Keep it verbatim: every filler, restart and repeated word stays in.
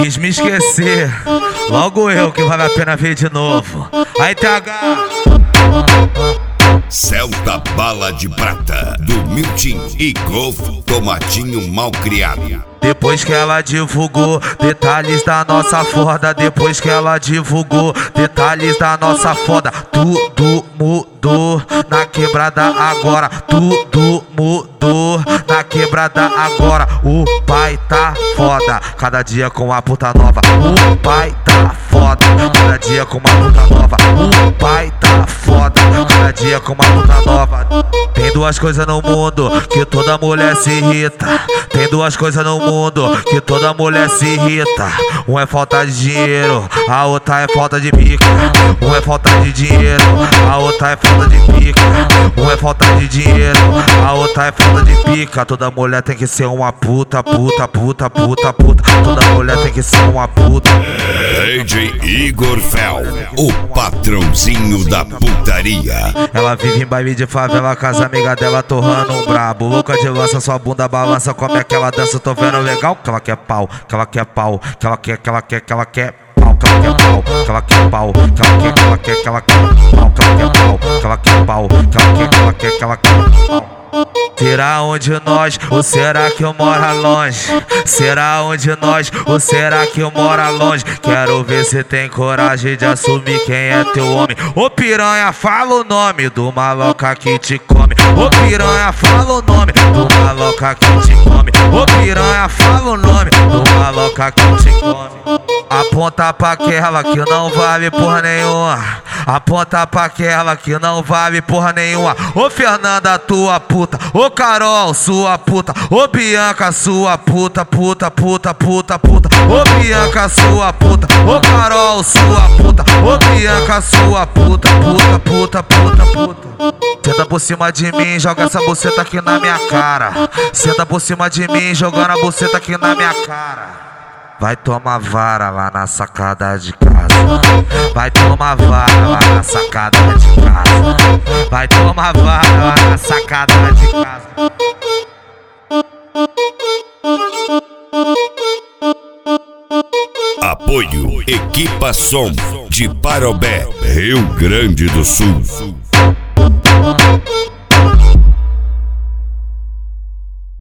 Quis me esquecer, logo eu que vale a pena ver de novo. Aí T H Celta Bala de Prata, do Milton e Golf Tomatinho Malcriado. Depois que ela divulgou detalhes da nossa foda, depois que ela divulgou detalhes da nossa foda, tudo mudou na quebrada agora, tudo mudou na quebrada agora. O pai tá foda, cada dia com uma puta nova. O pai tá foda, cada dia com uma puta nova. O pai tá foda, cada dia com uma puta nova. Tem duas coisas no mundo que toda mulher se irrita. Tem duas coisas no mundo que toda mulher se irrita. Um é falta de dinheiro, a outra é falta de pica. Um é falta de dinheiro, a outra é falta de pica. Um é falta de dinheiro, a outra é falta de pica. Toda mulher tem que ser uma puta, puta, puta, puta, puta. Toda mulher tem que ser uma puta. D J Igor Fel, o patrãozinho da putaria. Ela vive em baile de favela com as amigas dela torrando um brabo. Louca de lança, sua bunda balança, como é que ela dança, tô vendo legal. Que ela quer pau, que ela quer pau, que ela quer, que ela quer, que ela quer pau, que ela quer pau, que ela quer pau, que ela quer, que ela quer, que ela quer pau, que ela quer pau, que ela quer pau, que ela quer, que ela quer, que ela quer pau. Será onde nós, ou será que eu moro longe? Será onde nós, ou será que eu moro longe? Quero ver se tem coragem de assumir quem é teu homem. Ô piranha, fala o nome do maloca que te come. Ô piranha, fala o nome do maloca que te come. Ô piranha, fala o nome do maloca que te come. Aponta pra aquela que não vale porra nenhuma. Aponta pra aquela que não vale porra nenhuma. Ô Fernanda, tua puta. Ô Carol, sua puta. Ô Bianca, sua puta, puta, puta, puta, puta. Ô Bianca, sua puta. Ô Carol, sua puta. Ô Bianca, sua puta, puta, puta, puta, puta. Senta por cima de mim, joga essa buceta aqui na minha cara. Senta por cima de mim, jogando a buceta aqui na minha cara. Vai tomar vara lá na sacada de casa. Vai tomar vara lá na sacada de casa. Vai tomar vara lá na sacada de casa. Apoio Equipa Som de Parobé, Rio Grande do Sul.